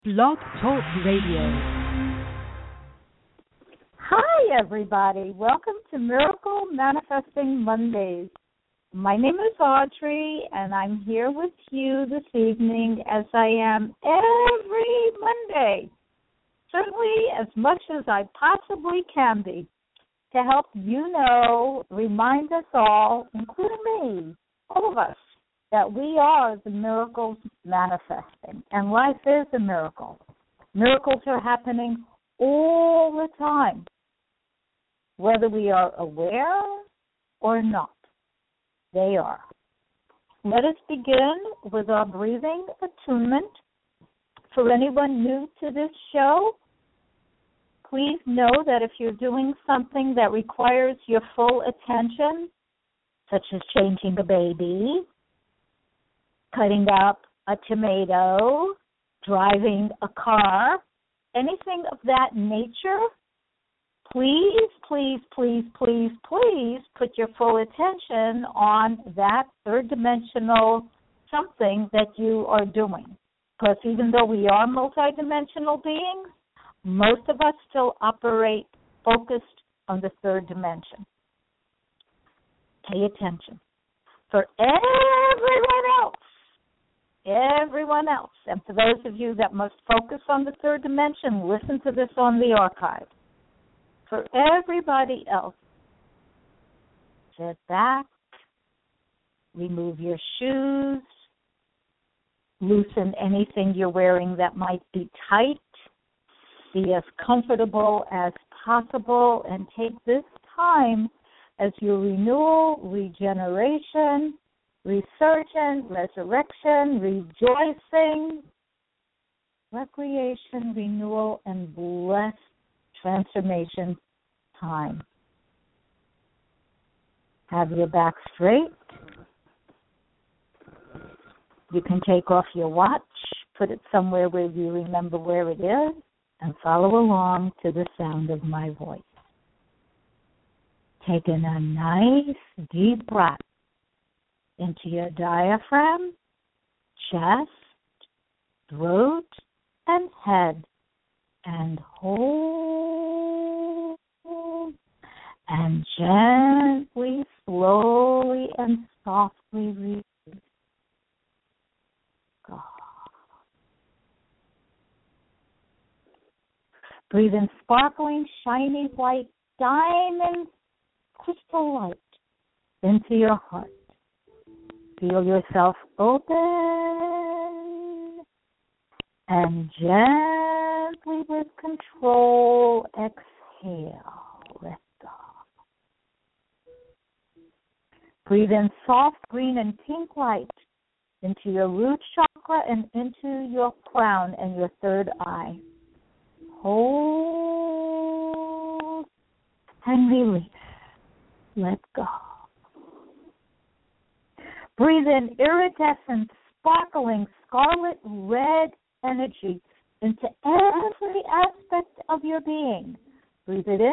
Blog Talk Radio. Hi, everybody. Welcome to Miracle Manifesting Mondays. My name is Audrey, and I'm here with you this evening as I am every Monday, certainly as much as I possibly can be, to help you know, remind us all, including me, all of us, that we are the miracles manifesting, and life is a miracle. Miracles are happening all the time, whether we are aware or not. They are. Let us begin with our breathing attunement. For anyone new to this show, please know that if you're doing something that requires your full attention, such as changing a baby, cutting up a tomato, driving a car, anything of that nature, please, please, please, please, please put your full attention on that third-dimensional something that you are doing. Because even though we are multidimensional beings, most of us still operate focused on the third dimension. Pay attention. For everyone else, and for those of you that must focus on the third dimension, listen to this on the archive. For everybody else, sit back, remove your shoes, loosen anything you're wearing that might be tight, be as comfortable as possible, and take this time as your renewal, regeneration, resurgence, resurrection, rejoicing, recreation, renewal, and blessed transformation time. Have your back straight. You can take off your watch, put it somewhere where you remember where it is, and follow along to the sound of my voice. Taking a nice deep breath into your diaphragm, chest, throat, and head, and hold, and gently, slowly, and softly release. Go. Breathe in sparkling, shiny white diamond crystal light into your heart. Feel yourself open and gently, with control, exhale. Let go. Breathe in soft green and pink light into your root chakra and into your crown and your third eye. Hold and release. Let go. Breathe in iridescent, sparkling, scarlet red energy into every aspect of your being. Breathe it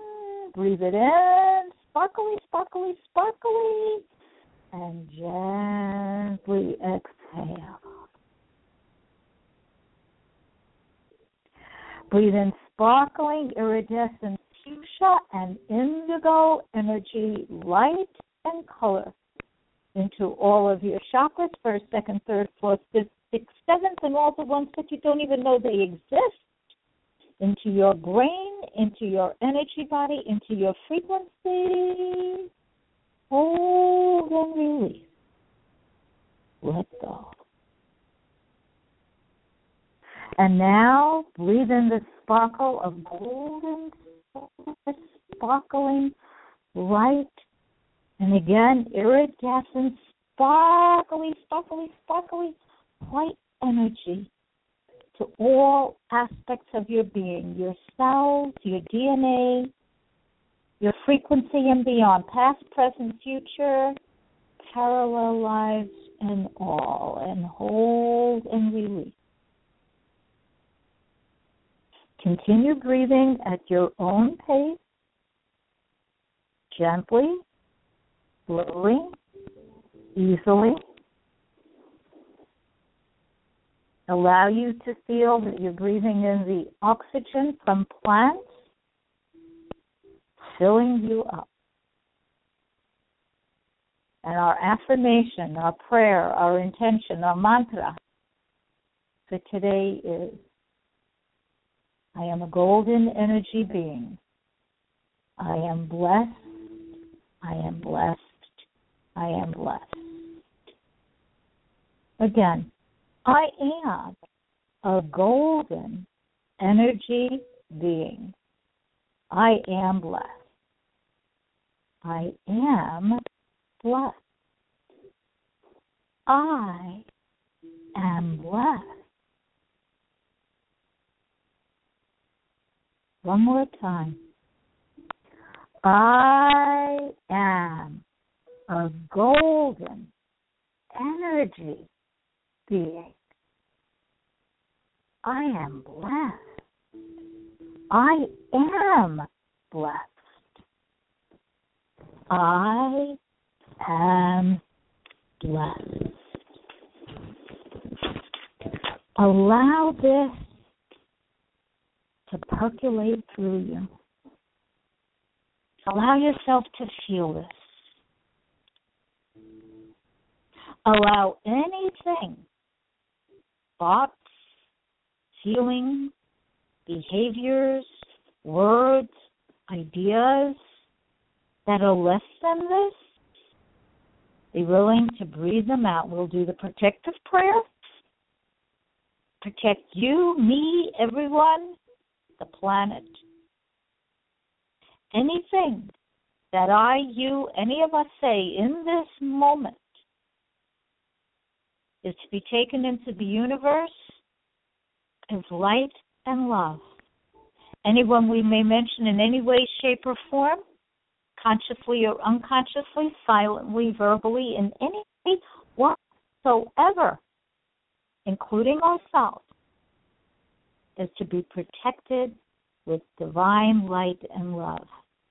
in, sparkly, sparkly, sparkly, and gently exhale. Breathe in sparkling, iridescent, fuchsia and indigo energy, light and color, into all of your chakras, first, second, third, fourth, fifth, sixth, seventh, and all the ones that you don't even know they exist, into your brain, into your energy body, into your frequency. Hold and release. Let go. And now breathe in the sparkle of golden, sparkling light. And again, iridescent, sparkly, sparkly, sparkly white energy to all aspects of your being, your cells, your DNA, your frequency and beyond, past, present, future, parallel lives, and all. And hold and release. Continue breathing at your own pace, gently, slowly, easily. Allow you to feel that you're breathing in the oxygen from plants, filling you up. And our affirmation, our prayer, our intention, our mantra for today is, I am a golden energy being. I am blessed. I am blessed. I am blessed. Again, I am a golden energy being. I am blessed. I am blessed. I am blessed. One more time. I am a golden energy being. I am blessed. I am blessed. I am blessed. Allow this to percolate through you. Allow yourself to feel this. Allow anything, thoughts, feelings, behaviors, words, ideas that are less than this, be willing to breathe them out. We'll do the protective prayer. Protect you, me, everyone, the planet. Anything that I, you, any of us say in this moment is to be taken into the universe as light and love. Anyone we may mention in any way, shape, or form, consciously or unconsciously, silently, verbally, in any way whatsoever, including ourselves, is to be protected with divine light and love.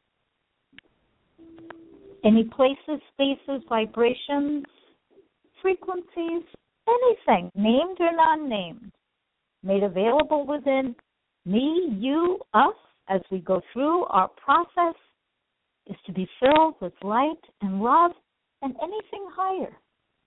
Any places, spaces, vibrations, frequencies, anything, named or non-named, made available within me, you, us, as we go through our process, is to be filled with light and love and anything higher.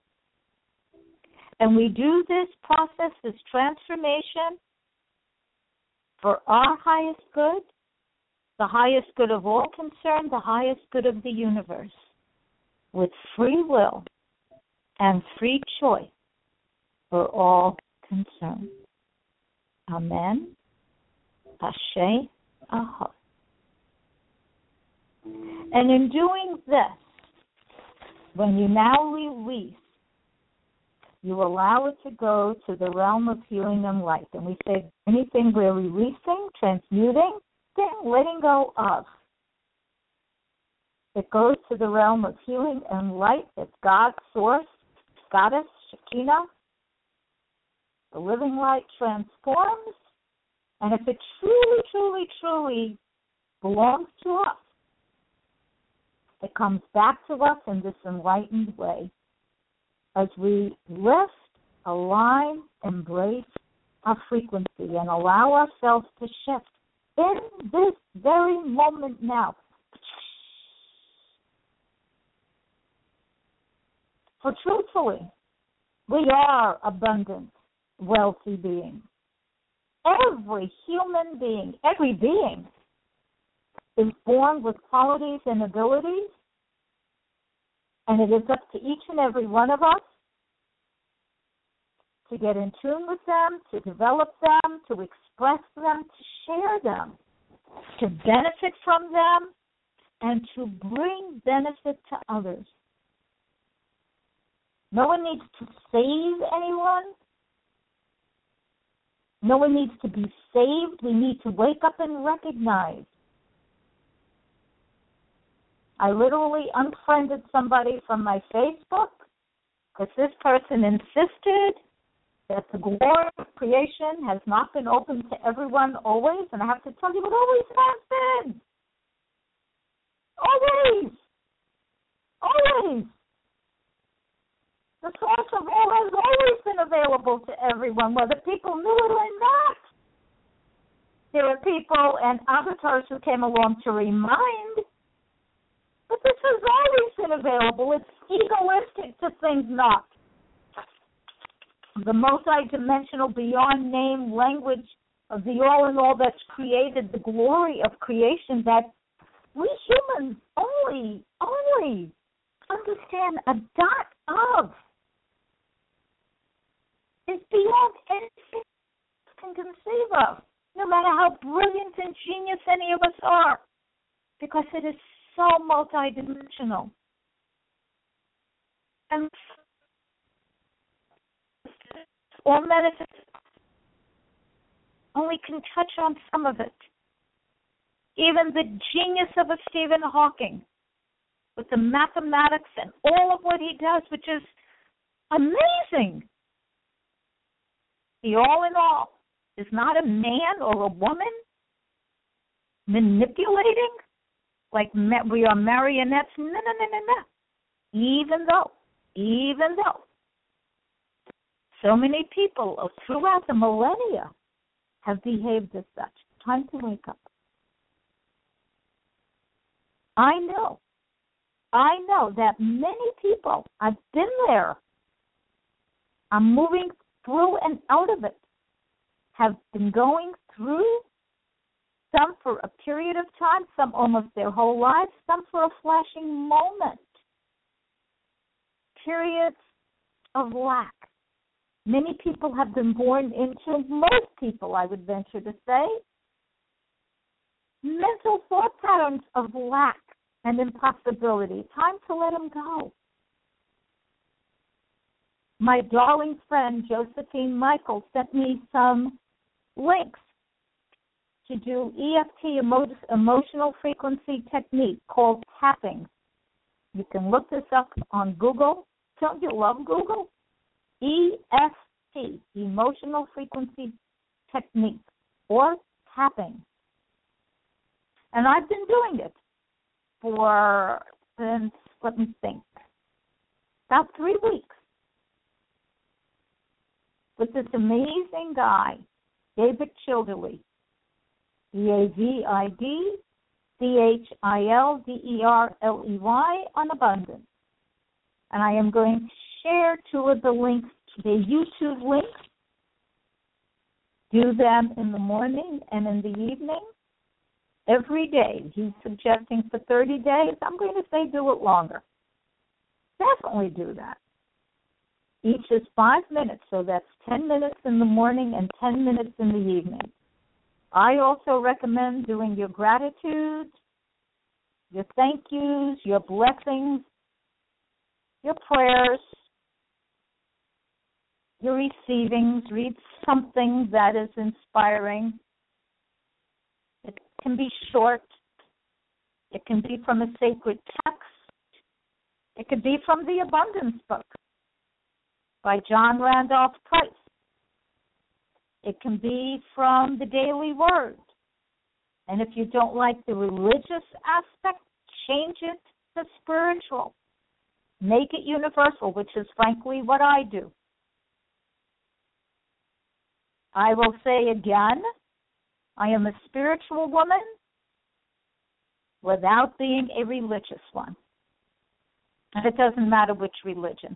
And we do this process, this transformation, for our highest good, the highest good of all concerned, the highest good of the universe, with free will and free choice for all concerned. Amen. Ashe. Aha. And in doing this, when you now release, you allow it to go to the realm of healing and light. And we say anything we're releasing, transmuting, letting go of, it goes to the realm of healing and light. It's God, Source, Goddess, Shekinah. The living light transforms. And if it truly, truly, truly belongs to us, it comes back to us in this enlightened way as we lift, align, embrace our frequency and allow ourselves to shift in this very moment now. For truthfully, we are abundant, wealthy beings. Every human being, every being is born with qualities and abilities, and it is up to each and every one of us to get in tune with them, to develop them, to express them, to share them, to benefit from them, and to bring benefit to others. No one needs to save anyone. No one needs to be saved. We need to wake up and recognize. I literally unfriended somebody from my Facebook because this person insisted that the glory of creation has not been open to everyone always, and I have to tell you, it always has been. Always. Always. The source of all has always been available to everyone, whether people knew it or not. There are people and avatars who came along to remind, but this has always been available. It's egoistic to think not. The multidimensional, beyond name language of the all-in-all that's created, the glory of creation that we humans only understand a dot of, is beyond anything we can conceive of, no matter how brilliant and genius any of us are, because it is so multidimensional. And all metaphysics only can touch on some of it. Even the genius of a Stephen Hawking, with the mathematics and all of what he does, which is amazing. The all-in-all is not a man or a woman manipulating like we are marionettes. No. Even though so many people throughout the millennia have behaved as such. Time to wake up. I know that many people, I've been there, I'm moving through and out of it, have been going through, some for a period of time, some almost their whole lives, some for a flashing moment. Periods of lack. Many people have been born into, most people, I would venture to say, mental thought patterns of lack and impossibility. Time to let them go. My darling friend Josephine Michael sent me some links to do EFT, emotional frequency technique, called tapping. You can look this up on Google. Don't you love Google? EFT, emotional frequency technique, or tapping. And I've been doing it since, let me think, about 3 weeks with this amazing guy, David Childerley, DavidChilderley, on Abundance. And I am going to share 2 of the links, the YouTube links. Do them in the morning and in the evening. Every day. He's suggesting for 30 days. I'm going to say do it longer. Definitely do that. Each is 5 minutes, so that's 10 minutes in the morning and 10 minutes in the evening. I also recommend doing your gratitudes, your thank yous, your blessings, your prayers, your receivings. Read something that is inspiring. It can be short. It can be from a sacred text. It could be from the Abundance Book by John Randolph Price. It can be from the Daily Word. And if you don't like the religious aspect, change it to spiritual. Make it universal, which is frankly what I do. I will say again, I am a spiritual woman without being a religious one. And it doesn't matter which religion.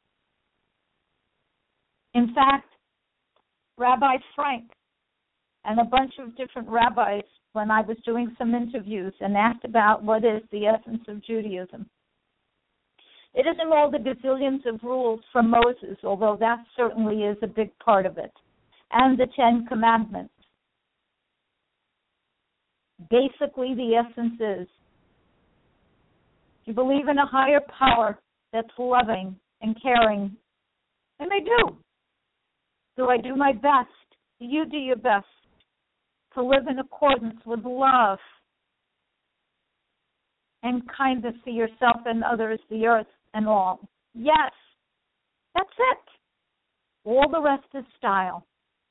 In fact, Rabbi Frank and a bunch of different rabbis, when I was doing some interviews and asked about what is the essence of Judaism, it isn't all the gazillions of rules from Moses, although that certainly is a big part of it, and the 10 Commandments. Basically, the essence is, you believe in a higher power that's loving and caring, and I do. Do I do my best? Do you do your best to live in accordance with love and kindness to yourself and others, the earth and all? Yes, that's it. All the rest is style.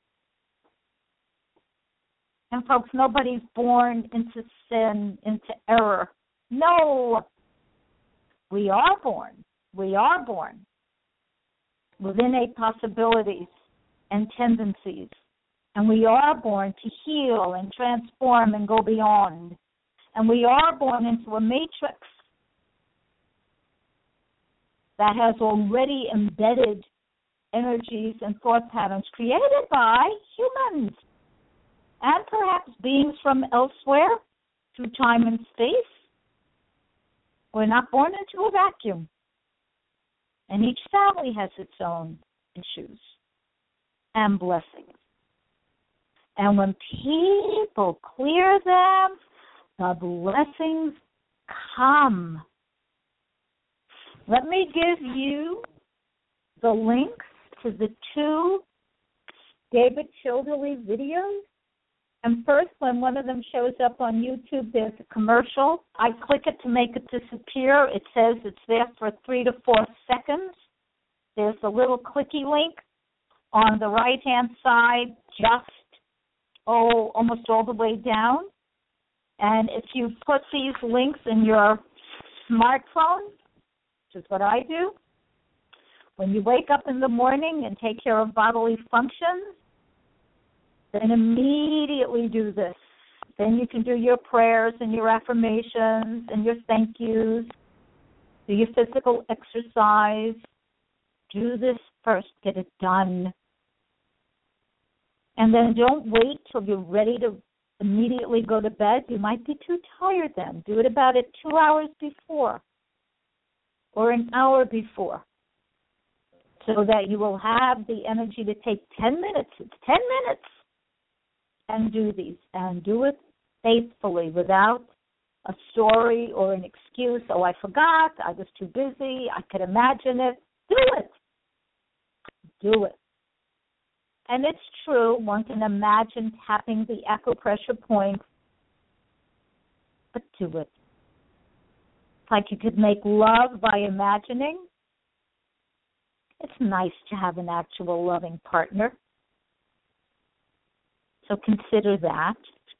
And folks, nobody's born into sin, into error. No, we are born with innate possibilities and tendencies. And we are born to heal and transform and go beyond. And we are born into a matrix that has already embedded energies and thought patterns created by humans and perhaps beings from elsewhere through time and space. We're not born into a vacuum. And each family has its own issues and blessings. And when people clear them, the blessings come. Let me give you the links to the 2 David Childerley videos. And first, when one of them shows up on YouTube, there's a commercial. I click it to make it disappear. It says it's there for 3 to 4 seconds. There's a little clicky link on the right-hand side, just, almost all the way down. And if you put these links in your smartphone, which is what I do, when you wake up in the morning and take care of bodily functions, then immediately do this. Then you can do your prayers and your affirmations and your thank yous, do your physical exercise. Do this first. Get it done. And then don't wait till you're ready to immediately go to bed. You might be too tired then. Do it about 2 hours before or an hour before so that you will have the energy to take 10 minutes. It's 10 minutes. And do these. And do it faithfully without a story or an excuse. Oh, I forgot. I was too busy. I could imagine it. Do it. Do it. And it's true, one can imagine tapping the acupressure point, but do it. It's like you could make love by imagining. It's nice to have an actual loving partner. So consider that.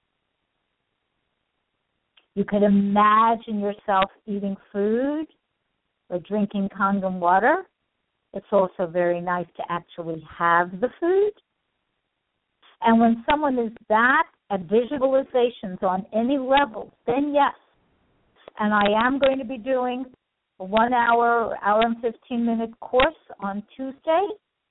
You could imagine yourself eating food or drinking Kangen water. It's also very nice to actually have the food. And when someone is that at visualizations on any level, then yes. And I am going to be doing a 1 hour and 15-minute course on Tuesday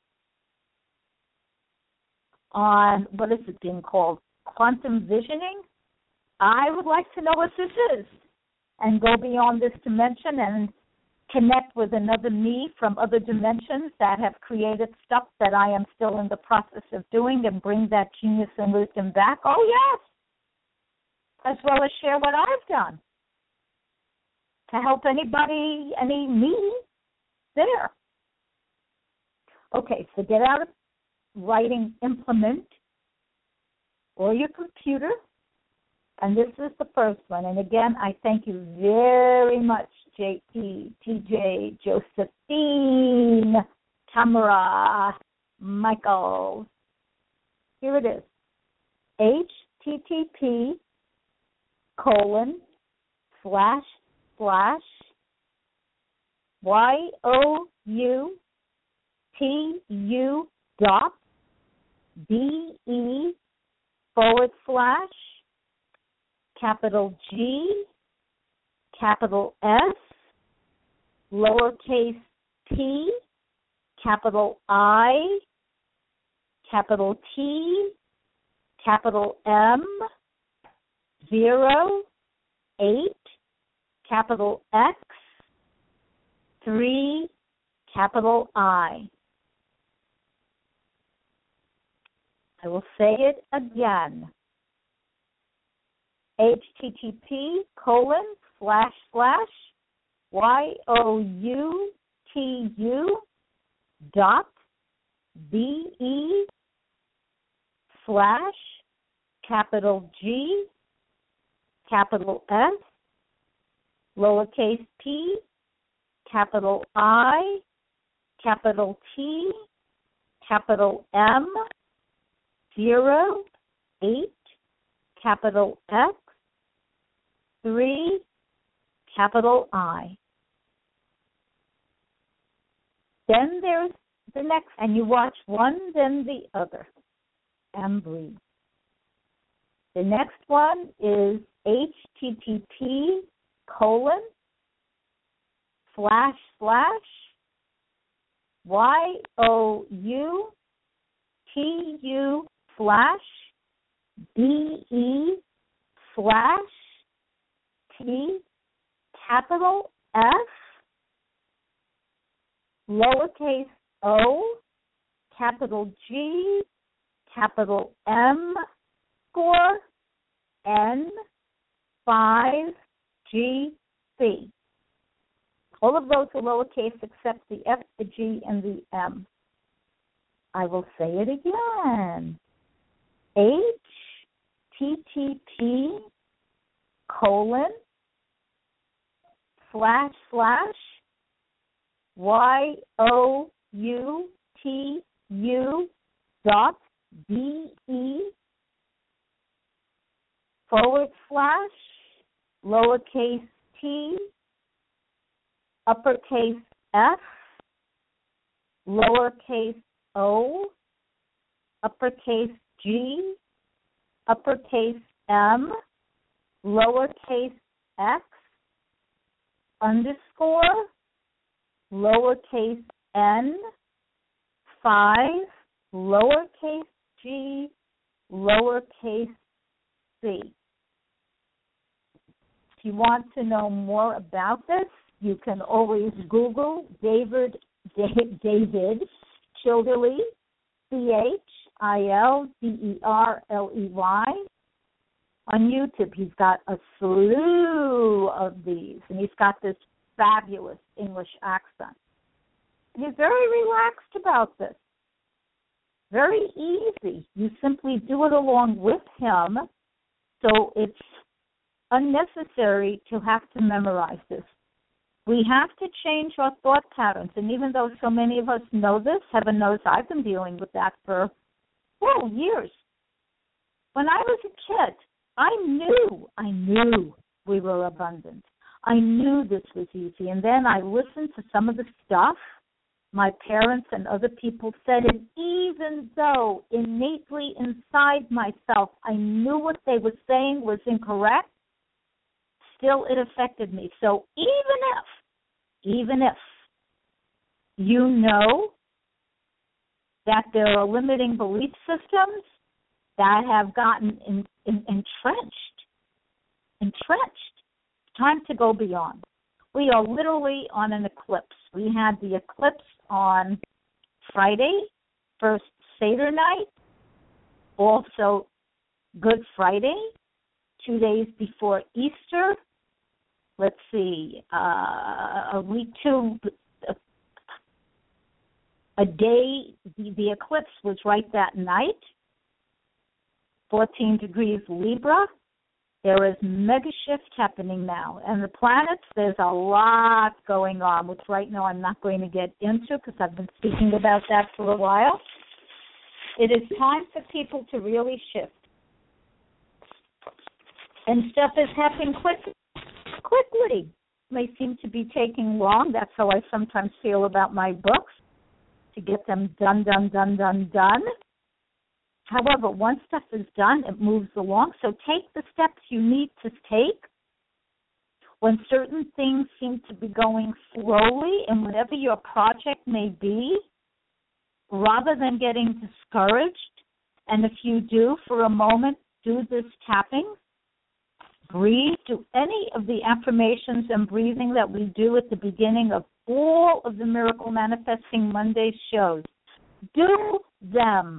on, what is it being called? Quantum visioning. I would like to know what this is and go beyond this dimension and connect with another me from other dimensions that have created stuff that I am still in the process of doing and bring that genius and wisdom back. Oh, yes. As well as share what I've done to help anybody, any me there. Okay, so get out a writing implement or your computer. And this is the first one. And again, I thank you very much, JP, TJ, Josephine, Tamara, Michael. Here it is. http://youtu.be/G, capital S, lowercase p, capital I, capital T, capital M, 0, 8, capital X, 3, capital I. I will say it again. http://youtu.be/capital G, capital S, lowercase p, capital I, capital T, capital M, 0, 8, capital X, 3, capital I. Then there's the next, and you watch one, then the other, and breathe. The next one is http://YOU/BE/T capital F lowercase o capital G capital M score N 5GC. All of those are lowercase except the F, the G, and the M. I will say it again. YOUTU/lowercase t uppercase F lowercase o uppercase G uppercase M lowercase x underscore lowercase n 5 lowercase g lowercase c. If you want to know more about this, you can always Google David Childerley, CHILDERLEY, on YouTube. He's got a slew of these, and he's got this fabulous English accent. He's very relaxed about this. Very easy. You simply do it along with him, so it's unnecessary to have to memorize this. We have to change our thought patterns, and even though so many of us know this, heaven knows I've been dealing with that for, years. When I was a kid, I knew we were abundant. I knew this was easy, and then I listened to some of the stuff my parents and other people said, and even though innately inside myself I knew what they were saying was incorrect, still it affected me. So even if you know that there are limiting belief systems that have gotten entrenched, it's time to go beyond. We are literally on an eclipse. We had the eclipse on Friday, first Seder night, also Good Friday, 2 days before Easter. Let's see, a day, the eclipse was right that night, 14 degrees Libra. There is mega shift happening now. And the planets, there's a lot going on, which right now I'm not going to get into because I've been speaking about that for a while. It is time for people to really shift. And stuff is happening quickly. It may seem to be taking long. That's how I sometimes feel about my books, to get them done. However, once stuff is done, it moves along. So take the steps you need to take when certain things seem to be going slowly, and whatever your project may be, rather than getting discouraged. And if you do, for a moment, do this tapping. Breathe. Do any of the affirmations and breathing that we do at the beginning of all of the Miracle Manifesting Monday shows. Do them.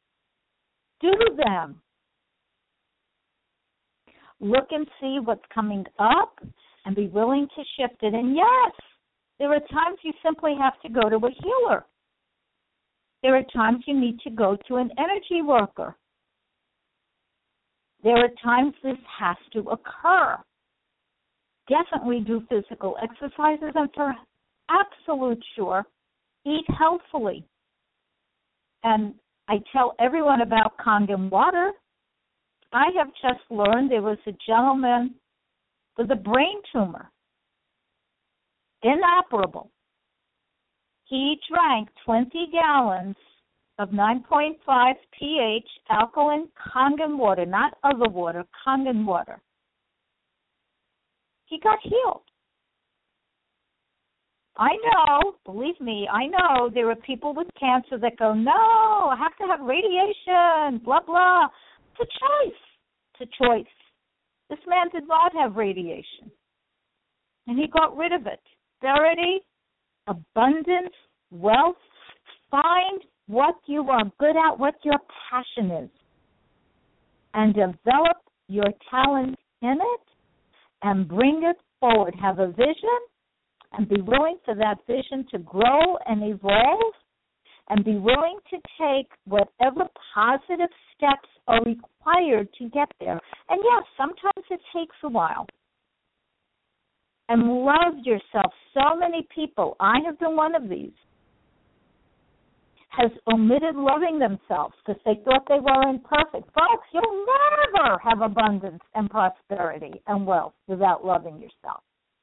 Look and see what's coming up and be willing to shift it. And yes, there are times you simply have to go to a healer. There are times you need to go to an energy worker. There are times this has to occur. Definitely do physical exercises, and for absolute sure, eat healthfully. And I tell everyone about Kangen water. I have just learned there was a gentleman with a brain tumor, inoperable. he drank 20 gallons of 9.5 pH alkaline Kangen water, not other water, Kangen water. He got healed. I know, believe me, I know there are people with cancer that go, no, I have to have radiation, blah, blah. It's a choice. It's a choice. This man did not have radiation, and he got rid of it. Prosperity, abundance, wealth. Find what you are good at, what your passion is, and develop your talent in it and bring it forward. Have a vision and be willing for that vision to grow and evolve, and be willing to take whatever positive steps are required to get there. And yes, sometimes it takes a while. And love yourself. So many people, I have been one of these, has omitted loving themselves because they thought they were imperfect. Folks, you'll never have abundance and prosperity and wealth without loving yourself.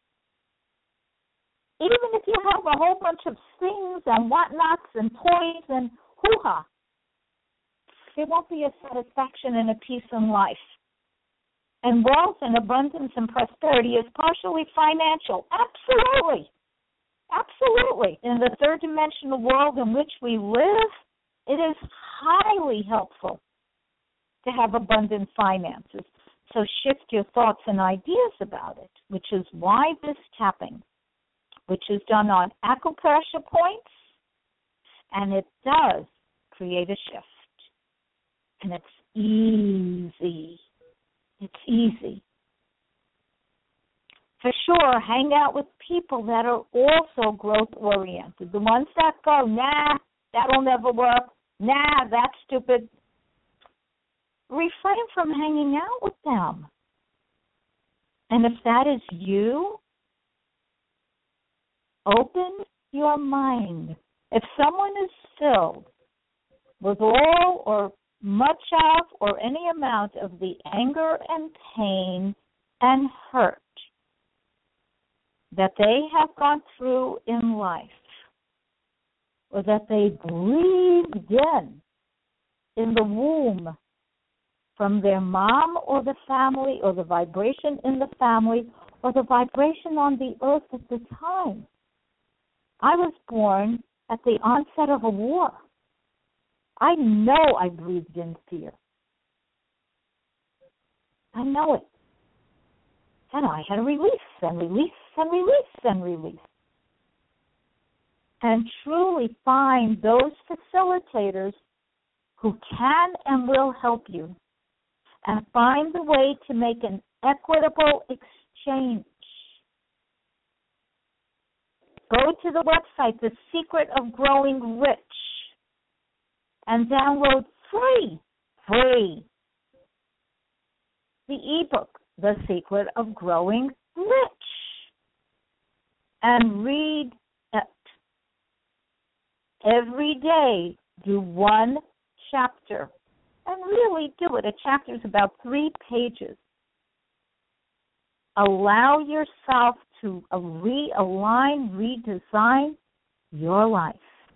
Even if you have a whole bunch of things and whatnots and toys and hoo-ha, there won't be a satisfaction and a peace in life. And wealth and abundance and prosperity is partially financial. Absolutely. Absolutely. In the third dimensional world in which we live, it is highly helpful to have abundant finances. So shift your thoughts and ideas about it, which is why this tapping, which is done on acupressure points, and it does create a shift. And it's easy. It's easy. For sure, hang out with people that are also growth-oriented. The ones that go, nah, that'll never work. Nah, that's stupid. Refrain from hanging out with them. And if that is you, open your mind. If someone is filled with all or much of or any amount of the anger and pain and hurt that they have gone through in life, or that they breathed in the womb from their mom or the family, or the vibration in the family, or the vibration on the earth at the time. I was born at the onset of a war. I know I breathed in fear. I know it. And I had to release and release and release and release. And truly find those facilitators who can and will help you. And find the way to make an equitable exchange. Go to the website, The Secret of Growing Rich, and download free, the ebook, The Secret of Growing Rich, and read it. Every day, do one chapter, and really do it. A chapter is about 3 pages. Allow yourself to realign, redesign your life.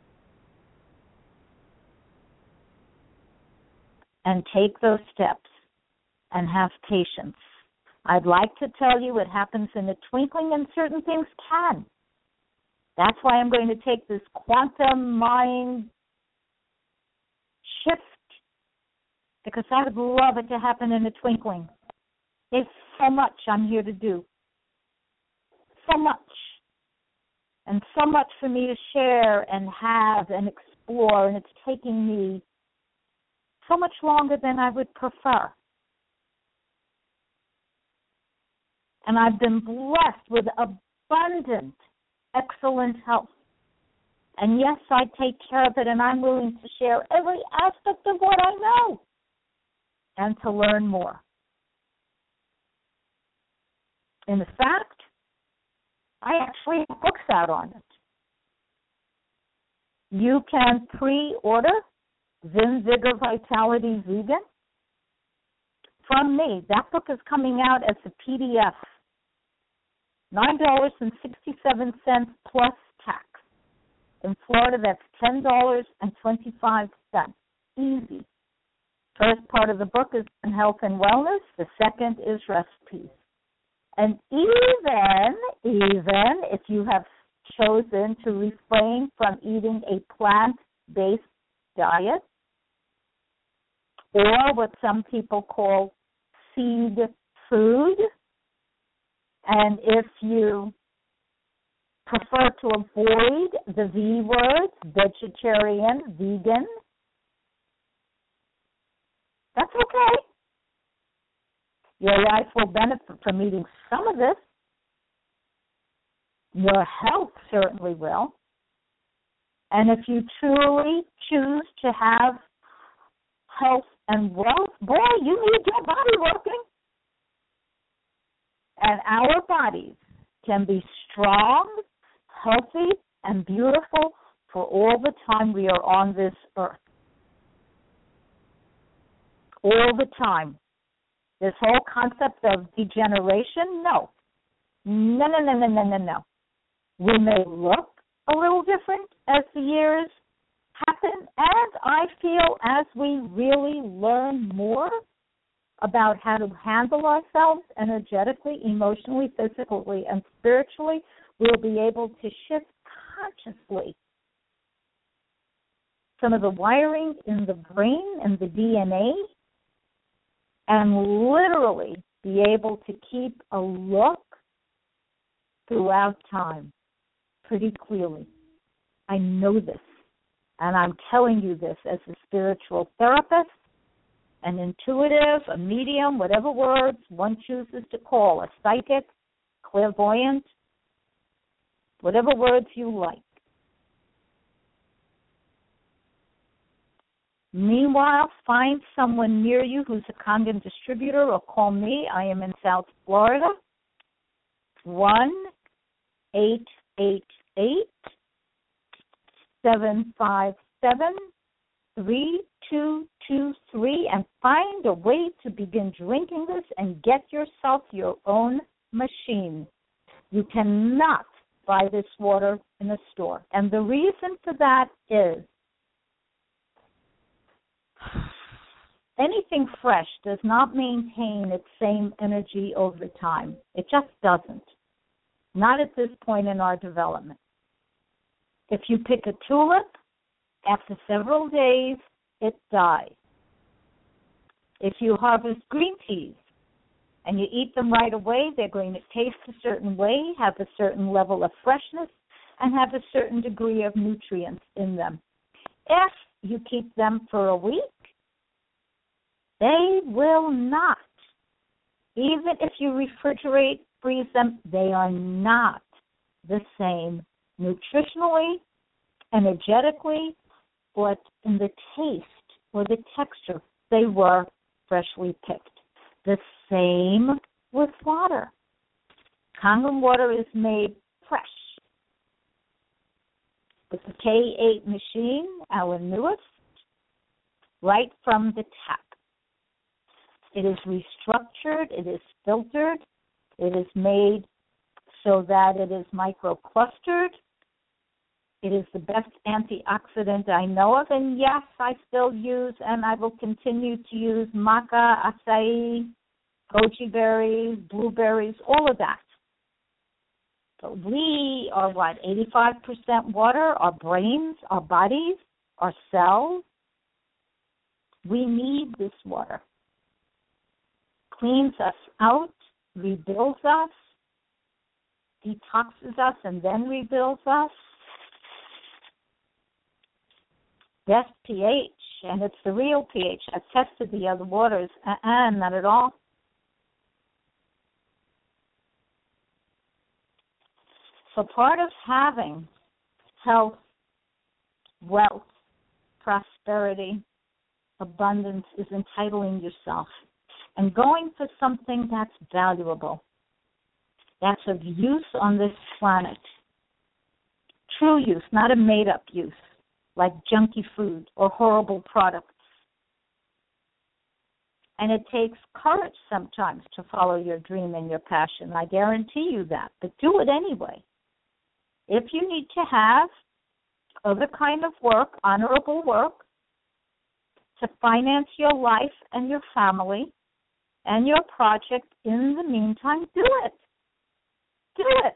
And take those steps and have patience. I'd like to tell you it happens in a twinkling, and certain things can. That's why I'm going to take this quantum mind shift, because I would love it to happen in a twinkling. There's so much I'm here to do. So much. And so much for me to share and have and explore, and it's taking me so much longer than I would prefer. And I've been blessed with abundant, excellent health. And yes, I take care of it, and I'm willing to share every aspect of what I know and to learn more. In fact, I actually have books out on it. You can pre-order Vin Vigor Vitality Vegan from me. That book is coming out as a PDF. $9.67 plus tax. In Florida, that's $10.25. Easy. First part of the book is on health and wellness. The second is recipes. And even if you have chosen to refrain from eating a plant-based diet, or what some people call seed food, and if you prefer to avoid the V words, vegetarian, vegan, that's okay. Your life will benefit from eating some of this. Your health certainly will. And if you truly choose to have health and wealth, boy, you need your body working. And our bodies can be strong, healthy, and beautiful for all the time we are on this earth. All the time. This whole concept of degeneration, no. No. We may look a little different as the years happen, and I feel as we really learn more about how to handle ourselves energetically, emotionally, physically, and spiritually, we'll be able to shift consciously some of the wiring in the brain and the DNA, and literally be able to keep a look throughout time pretty clearly. I know this, and I'm telling you this as a spiritual therapist, an intuitive, a medium, whatever words one chooses to call, a psychic, clairvoyant, whatever words you like. Meanwhile, find someone near you who's a Kangen distributor or call me. I am in South Florida. 1-888-757-3223 and find a way to begin drinking this and get yourself your own machine. You cannot buy this water in a store. And the reason for that is anything fresh does not maintain its same energy over time. It just doesn't. Not at this point in our development. If you pick a tulip, after several days, it dies. If you harvest green teas and you eat them right away, they're going to taste a certain way, have a certain level of freshness, and have a certain degree of nutrients in them. If you keep them for a week, they will not. Even if you refrigerate, freeze them, they are not the same nutritionally, energetically, or in the taste or the texture they were freshly picked. The same with water. Kangen water is made fresh. With the K8 machine, our newest, right from the tap. It is restructured, it is filtered, it is made so that it is microclustered. It is the best antioxidant I know of, and yes, I still use and I will continue to use maca, acai, goji berries, blueberries, all of that. But we are 85% water, our brains, our bodies, our cells. We need this water. Cleans us out, rebuilds us, detoxes us, and then rebuilds us. Best pH, and it's the real pH. I've tested the other waters. Not at all. So part of having health, wealth, prosperity, abundance is entitling yourself and going for something that's valuable, that's of use on this planet. True use, not a made-up use, like junky food or horrible products. And it takes courage sometimes to follow your dream and your passion. I guarantee you that. But do it anyway. If you need to have other kind of work, honorable work, to finance your life and your family and your project. In the meantime, do it. Do it.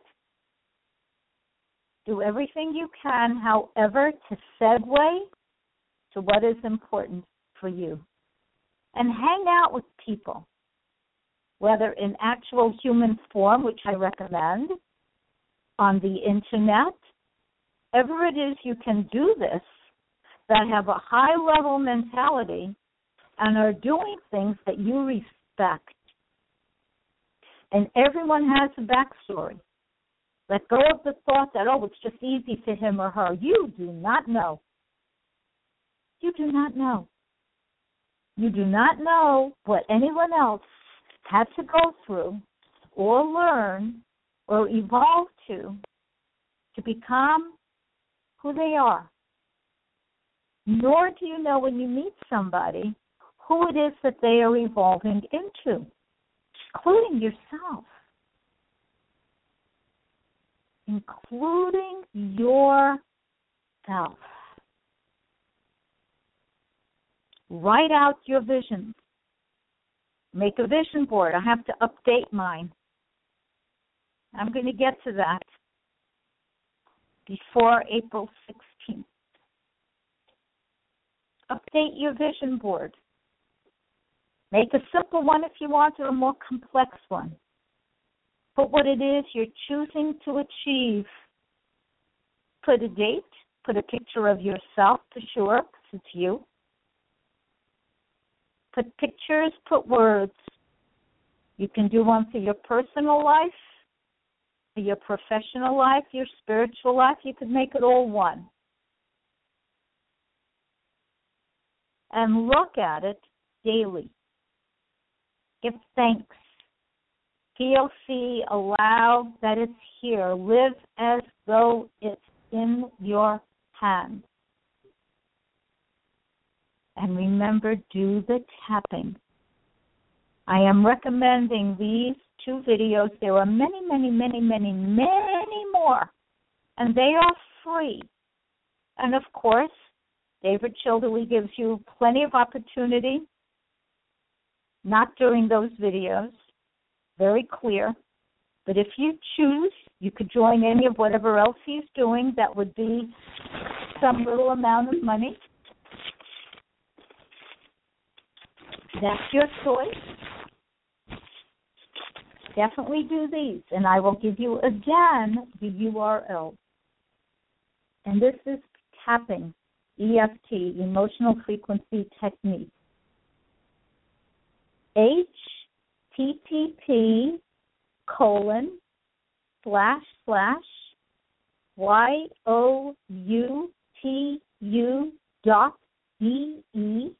Do everything you can, however, to segue to what is important for you. And hang out with people, whether in actual human form, which I recommend, on the internet, ever it is you can do this, that have a high-level mentality and are doing things that you respect. And everyone has a backstory. Let go of the thought that, oh, it's just easy for him or her. You do not know. You do not know. You do not know what anyone else had to go through or learn or evolve to become who they are. Nor do you know when you meet somebody who it is that they are evolving into, including yourself. Including yourself. Write out your visions. Make a vision board. I have to update mine. I'm going to get to that before April 16th. Update your vision board. Make a simple one if you want, or a more complex one. Put what it is you're choosing to achieve. Put a date. Put a picture of yourself, for sure, because it's you. Put pictures, put words. You can do one for your personal life, for your professional life, your spiritual life. You could make it all one. And look at it daily. Give thanks. Feel, see, allow that it's here. Live as though it's in your hand. And remember, do the tapping. I am recommending these 2 videos. There are many, many, many, many, many more. And they are free. And of course, David Childerley gives you plenty of opportunity. Not during those videos. Very clear. But if you choose, you could join any of whatever else he's doing. That would be some little amount of money. That's your choice. Definitely do these. And I will give you again the URL. And this is tapping, EFT, Emotional Frequency Technique. http://youtu.be/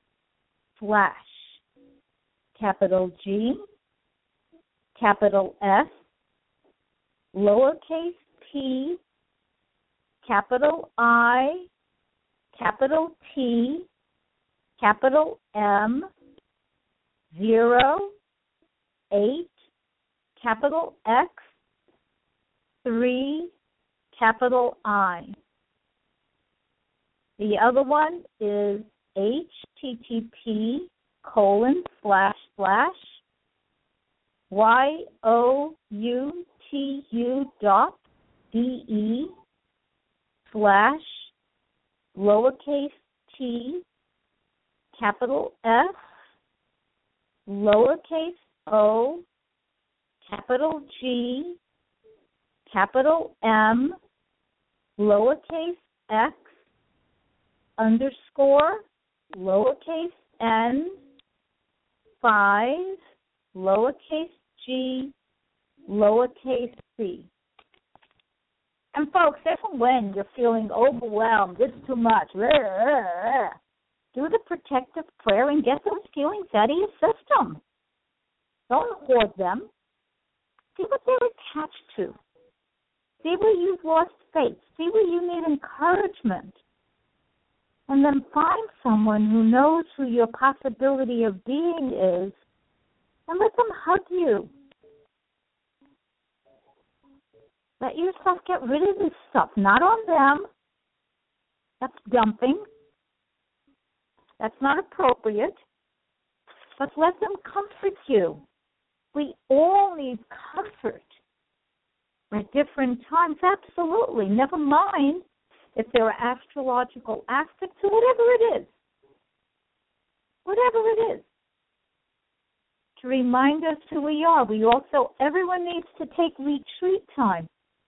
capital G, capital S, lowercase p, capital I, capital T, capital M, 08, capital X, 3, capital I. The other one is http://youtu.be/lowercase t, capital F, lowercase o, capital G, capital M, lowercase x, underscore, lowercase n, 5, lowercase g, lowercase c. And folks, if and when you're feeling overwhelmed, it's too much, do the protective prayer and get those feelings out of your system. Don't hoard them. See what they're attached to. See where you've lost faith. See where you need encouragement. And then find someone who knows who your possibility of being is and let them hug you. Let yourself get rid of this stuff, not on them, That's dumping. That's not appropriate. But let them comfort you. We all need comfort at different times, absolutely. Never mind if there are astrological aspects or whatever it is. Whatever it is. To remind us who we are. Everyone needs to take retreat time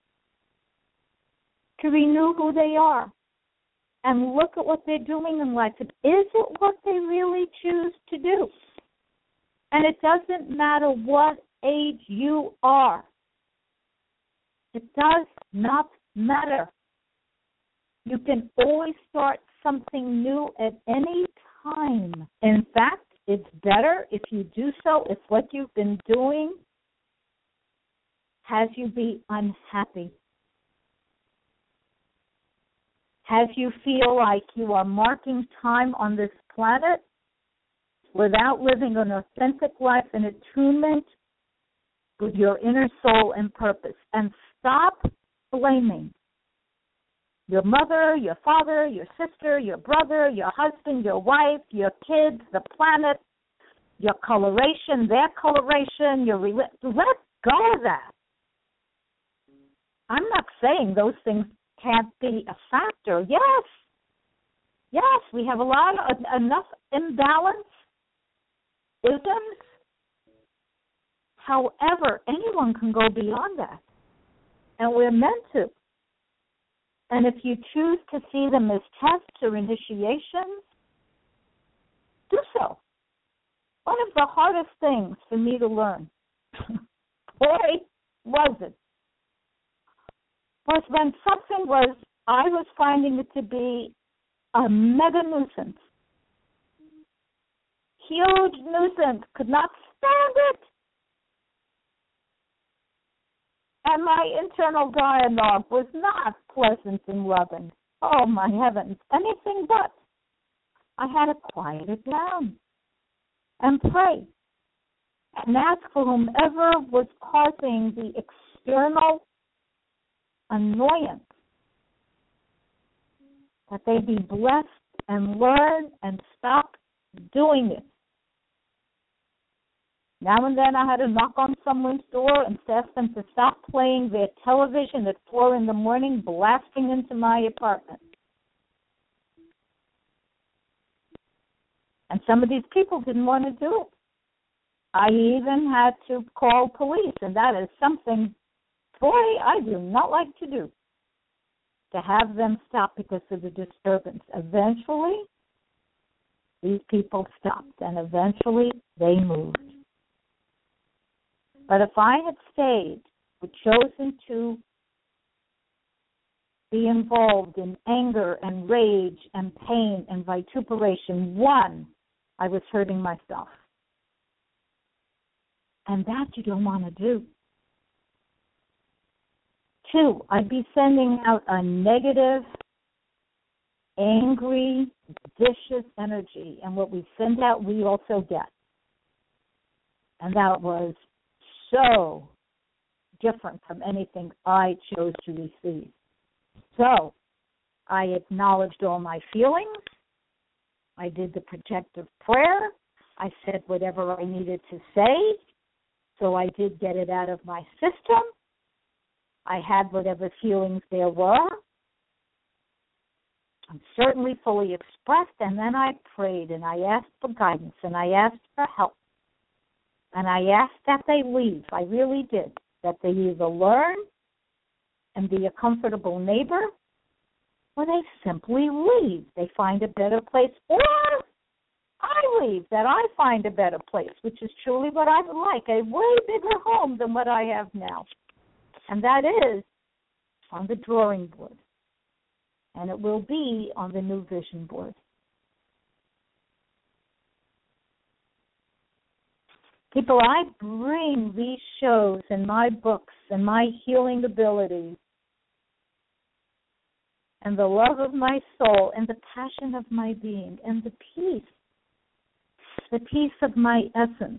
to renew who they are and look at what they're doing in life. Is it what they really choose to do? And it doesn't matter what age you are. It does not matter. You can always start something new at any time. In fact, it's better if you do so if what you've been doing has you be unhappy. Has you feel like you are marking time on this planet without living an authentic life in attunement with your inner soul and purpose. And stop blaming your mother, your father, your sister, your brother, your husband, your wife, your kids, the planet, your coloration, their coloration, let go of that. I'm not saying those things can't be a factor. Yes, we have enough imbalance, isms. However, anyone can go beyond that, and we're meant to. And if you choose to see them as tests or initiations, do so. One of the hardest things for me to learn, boy, was it, was when I was finding it to be a mega nuisance. Huge nuisance, could not stand it. And my internal dialogue was not pleasant and loving. Oh, my heavens, anything but. I had to quiet it down and pray and ask for whomever was causing the external annoyance that they be blessed and learn and stop doing it. Now and then I had to knock on someone's door and ask them to stop playing their television at 4 a.m, blasting into my apartment. And some of these people didn't want to do it. I even had to call police, and that is something, boy, I do not like to do, to have them stop because of the disturbance. Eventually, these people stopped, and eventually they moved. But if I had stayed or chosen to be involved in anger and rage and pain and vituperation, one, I was hurting myself. And that you don't want to do. Two, I'd be sending out a negative, angry, vicious energy. And what we send out, we also get. And that was so different from anything I chose to receive. So I acknowledged all my feelings. I did the protective prayer. I said whatever I needed to say. So I did get it out of my system. I had whatever feelings there were. I'm certainly fully expressed. And then I prayed and I asked for guidance and I asked for help. And I asked that they leave. I really did. That they either learn and be a comfortable neighbor, or they simply leave. They find a better place, or I leave, that I find a better place, which is truly what I would like, a way bigger home than what I have now. And that is on the drawing board. And it will be on the new vision board. People, I bring these shows and my books and my healing abilities and the love of my soul and the passion of my being and the peace of my essence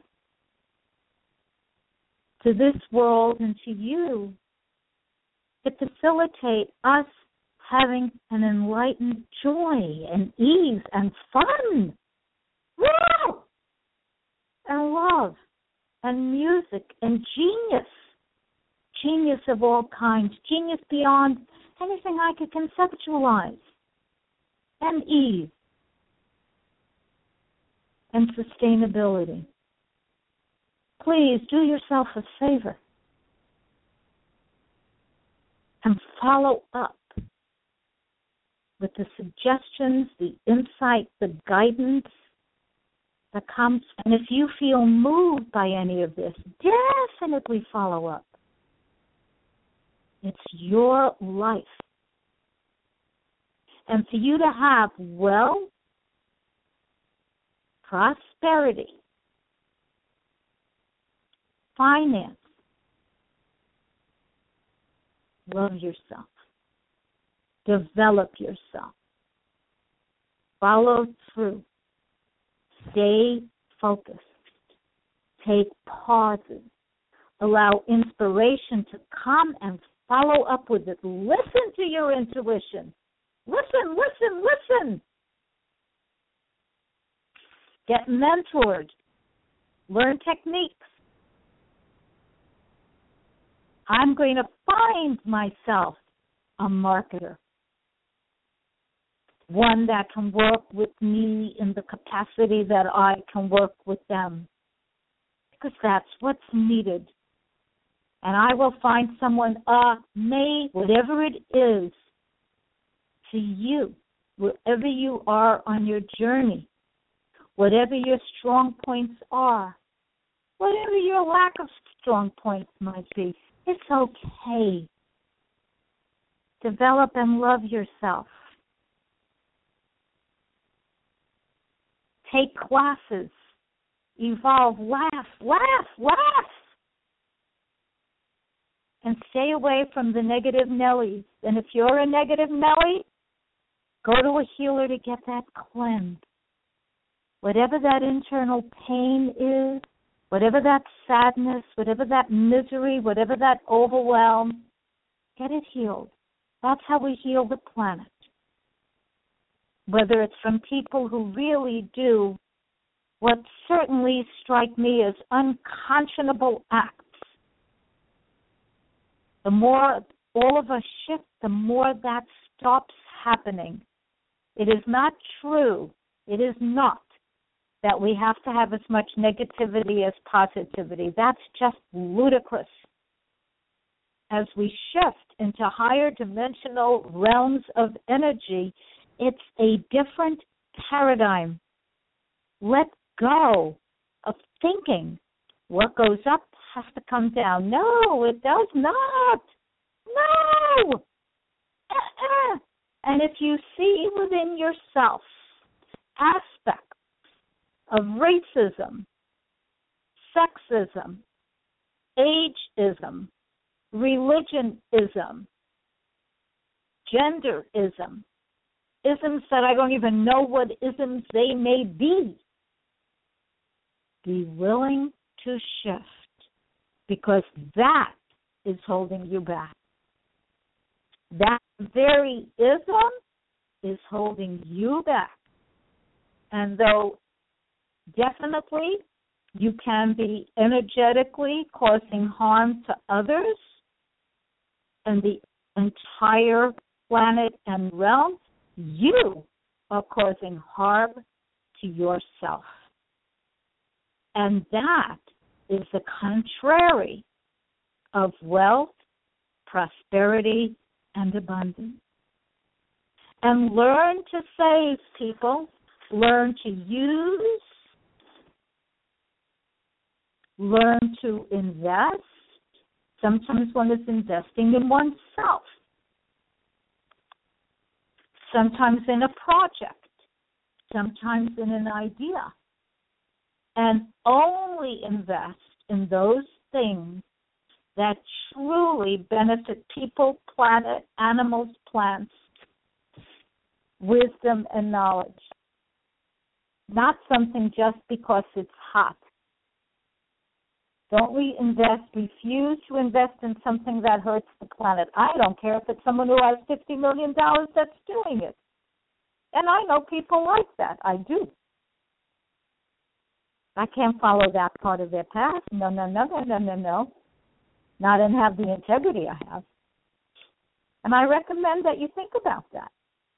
to this world and to you to facilitate us having an enlightened joy and ease and fun. Woo! And love and music and genius. Genius of all kinds. Genius beyond anything I could conceptualize. And ease. And sustainability. Please do yourself a favor and follow up with the suggestions, the insight, the guidance that comes. And if you feel moved by any of this, definitely follow up. It's your life. And for you to have wealth, prosperity, finance, love yourself. Develop yourself. Follow through. Stay focused. Take pauses. Allow inspiration to come and follow up with it. Listen to your intuition. Listen, listen, listen. Get mentored. Learn techniques. I'm going to find myself a marketer. One that can work with me in the capacity that I can work with them. Because that's what's needed. And I will find someone, whatever it is, to you, wherever you are on your journey, whatever your strong points are, whatever your lack of strong points might be, it's okay. Develop and love yourself. Take classes. Evolve. Laugh, laugh, laugh. And stay away from the negative Nellies. And if you're a negative Nellie, go to a healer to get that cleansed. Whatever that internal pain is, whatever that sadness, whatever that misery, whatever that overwhelm, get it healed. That's how we heal the planet. Whether it's from people who really do what certainly strike me as unconscionable acts. The more all of us shift, the more that stops happening. It is not true. It is not that we have to have as much negativity as positivity. That's just ludicrous. As we shift into higher dimensional realms of energy, it's a different paradigm. Let go of thinking what goes up has to come down. No, it does not. No. And if you see within yourself aspects of racism, sexism, ageism, religionism, genderism, isms that I don't even know what isms they may be willing to shift, because that is holding you back. That very ism is holding you back. And though definitely you can be energetically causing harm to others and the entire planet and realm, you are causing harm to yourself. And that is the contrary of wealth, prosperity, and abundance. And learn to save, people. Learn to use. Learn to invest. Sometimes one is investing in oneself. Sometimes in a project. Sometimes in an idea. And only invest in those things that truly benefit people, planet, animals, plants, wisdom, and knowledge. Not something just because it's hot. Don't refuse to invest in something that hurts the planet. I don't care if it's someone who has $50 million that's doing it. And I know people like that. I do. I can't follow that part of their past. No. Not and have the integrity I have. And I recommend that you think about that.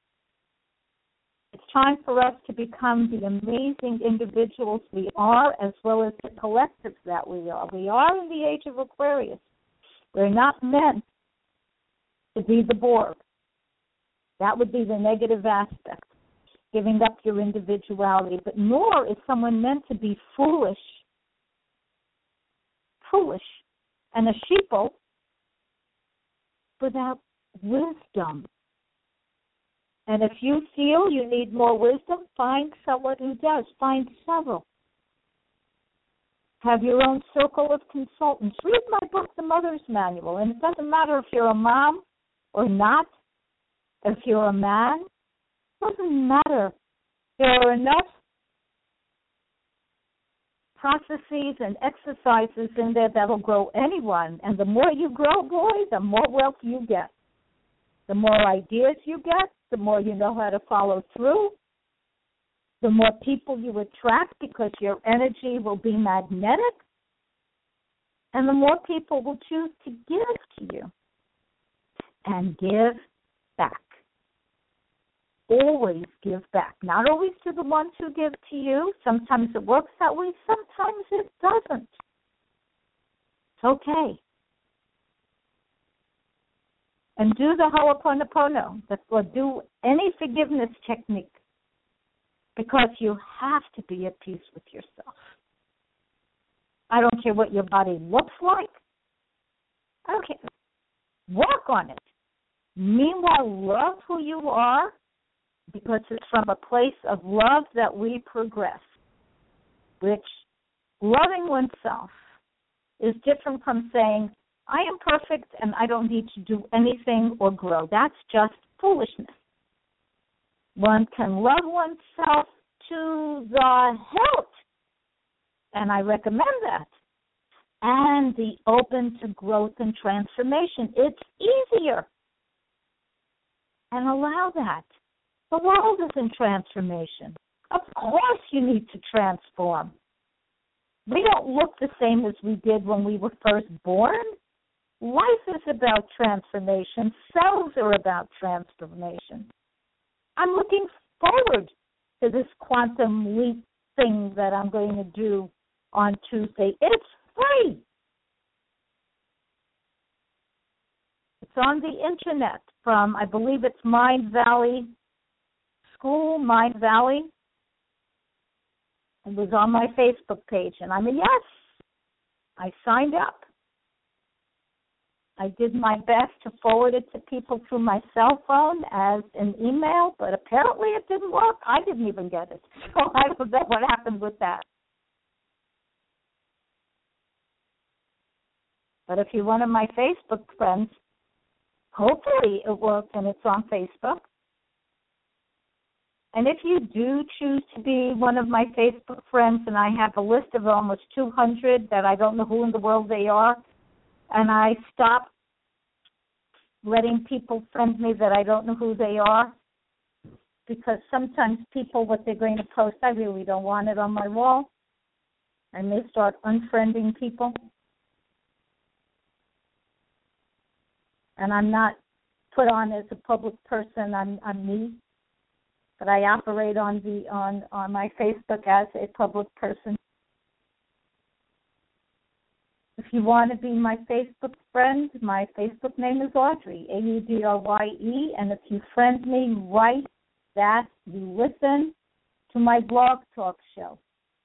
It's time for us to become the amazing individuals we are, as well as the collectives that we are. We are in the age of Aquarius. We're not meant to be the Borg. That would be the negative aspect, giving up your individuality. But nor is someone meant to be foolish, and a sheeple without wisdom. And if you feel you need more wisdom, find someone who does. Find several. Have your own circle of consultants. Read my book, The Mother's Manual. And it doesn't matter if you're a mom or not, if you're a man. It doesn't matter. There are enough processes and exercises in there that will grow anyone. And the more you grow, boy, the more wealth you get. The more ideas you get, the more you know how to follow through, the more people you attract because your energy will be magnetic, and the more people will choose to give to you and give back. Always give back. Not always to the ones who give to you. Sometimes it works that way. Sometimes it doesn't. It's okay. And do the Ho'oponopono, or do any forgiveness technique, because you have to be at peace with yourself. I don't care what your body looks like. I don't care. Work on it. Meanwhile, love who you are, because it's from a place of love that we progress, which loving oneself is different from saying, I am perfect and I don't need to do anything or grow. That's just foolishness. One can love oneself to the hilt, and I recommend that, and be open to growth and transformation. It's easier. And allow that. The world is in transformation. Of course you need to transform. We don't look the same as we did when we were first born. Life is about transformation. Cells are about transformation. I'm looking forward to this quantum leap thing that I'm going to do on Tuesday. It's free. It's on the internet from, I believe it's Mind Valley School, Mind Valley. It was on my Facebook page, and I'm a yes. I signed up. I did my best to forward it to people through my cell phone as an email, but apparently it didn't work. I didn't even get it. So I don't know what happened with that. But if you're one of my Facebook friends, hopefully it worked and it's on Facebook. And if you do choose to be one of my Facebook friends, and I have a list of almost 200 that I don't know who in the world they are, and I stop letting people friend me that I don't know who they are, because sometimes people, what they're going to post, I really don't want it on my wall. I may start unfriending people. And I'm not put on as a public person. I'm me. But I operate on my Facebook as a public person. If you want to be my Facebook friend, my Facebook name is Audrey, Audrye, and if you friend me, write that you listen to my blog talk show,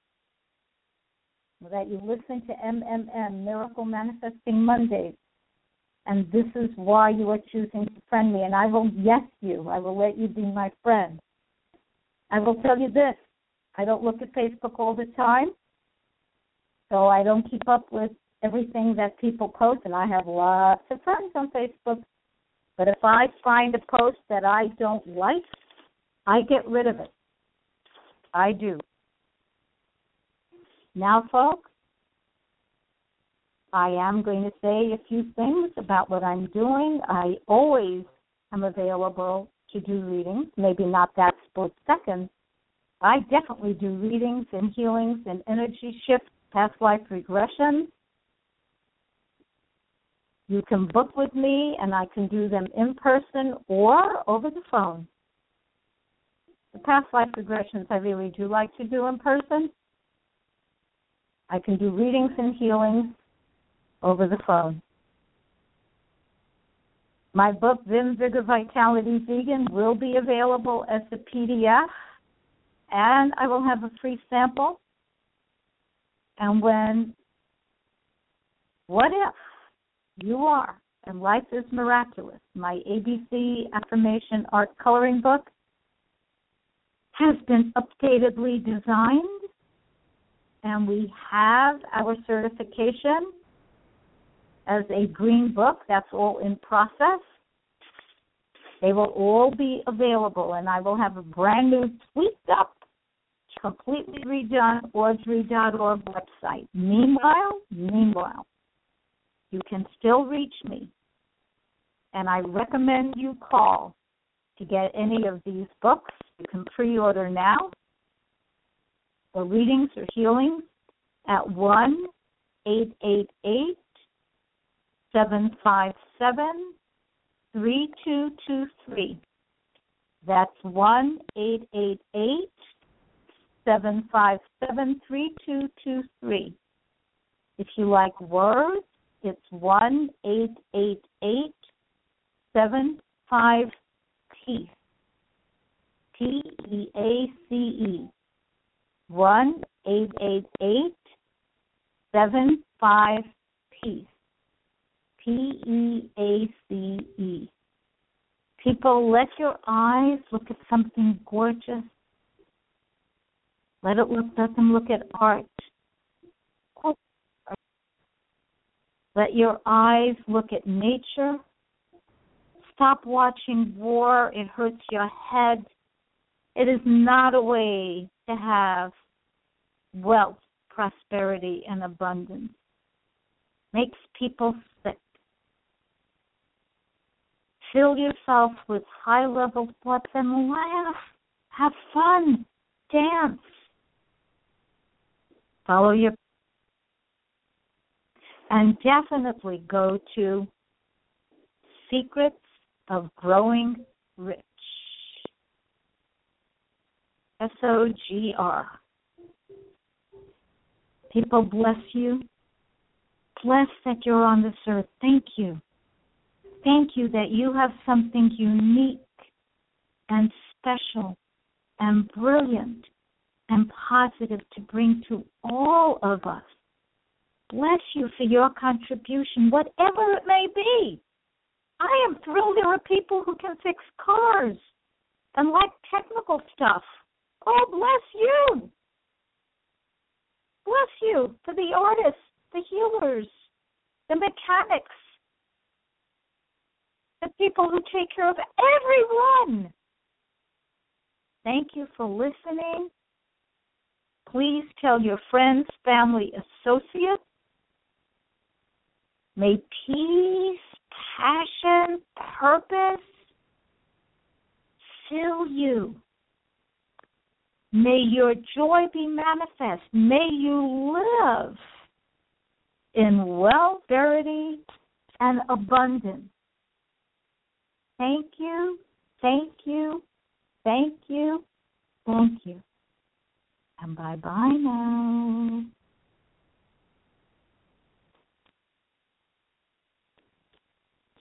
that you listen to MMM, Miracle Manifesting Mondays, and this is why you are choosing to friend me, and I will yes you. I will let you be my friend. I will tell you this. I don't look at Facebook all the time, so I don't keep up with everything that people post, and I have lots of friends on Facebook. But if I find a post that I don't like, I get rid of it. I do. Now, folks, I am going to say a few things about what I'm doing. I always am available to do readings, maybe not that split second. I definitely do readings and healings and energy shifts, past life regression. You can book with me, and I can do them in person or over the phone. The past life regressions I really do like to do in person. I can do readings and healings over the phone. My book, Vim, Vigor, Vitality, Vegan, will be available as a PDF, and I will have a free sample. And what if you are, and life is miraculous, my ABC affirmation art coloring book has been updatedly designed, and we have our certification as a green book. That's all in process. They will all be available, and I will have a brand new, tweaked up, completely redone audrey.org website. Meanwhile, you can still reach me, and I recommend you call to get any of these books. You can pre-order now, or readings or healings, at 1-888-757-3223. That's 1-888-757-3223. If you like words, it's 1-888-75-PEACE. P-E-A-C-E. 1-888-75-PEACE. P-E-A-C-E. People, let your eyes look at something gorgeous. Let them look at art. Let your eyes look at nature. Stop watching war. It hurts your head. It is not a way to have wealth, prosperity, and abundance. Makes people sick. Fill yourself with high-level thoughts and laugh. Have fun. Dance. Follow your... And definitely go to Secrets of Growing Rich. SOGR. People, bless you. Bless that you're on this earth. Thank you. Thank you that you have something unique and special and brilliant and positive to bring to all of us. Bless you for your contribution, whatever it may be. I am thrilled there are people who can fix cars and like technical stuff. Oh, bless you. Bless you for the artists, the healers, the mechanics, the people who take care of everyone. Thank you for listening. Please tell your friends, family, associates. May peace, passion, purpose fill you. May your joy be manifest. May you live in wealth, verity, and abundance. Thank you, thank you, thank you, thank you. And bye-bye now.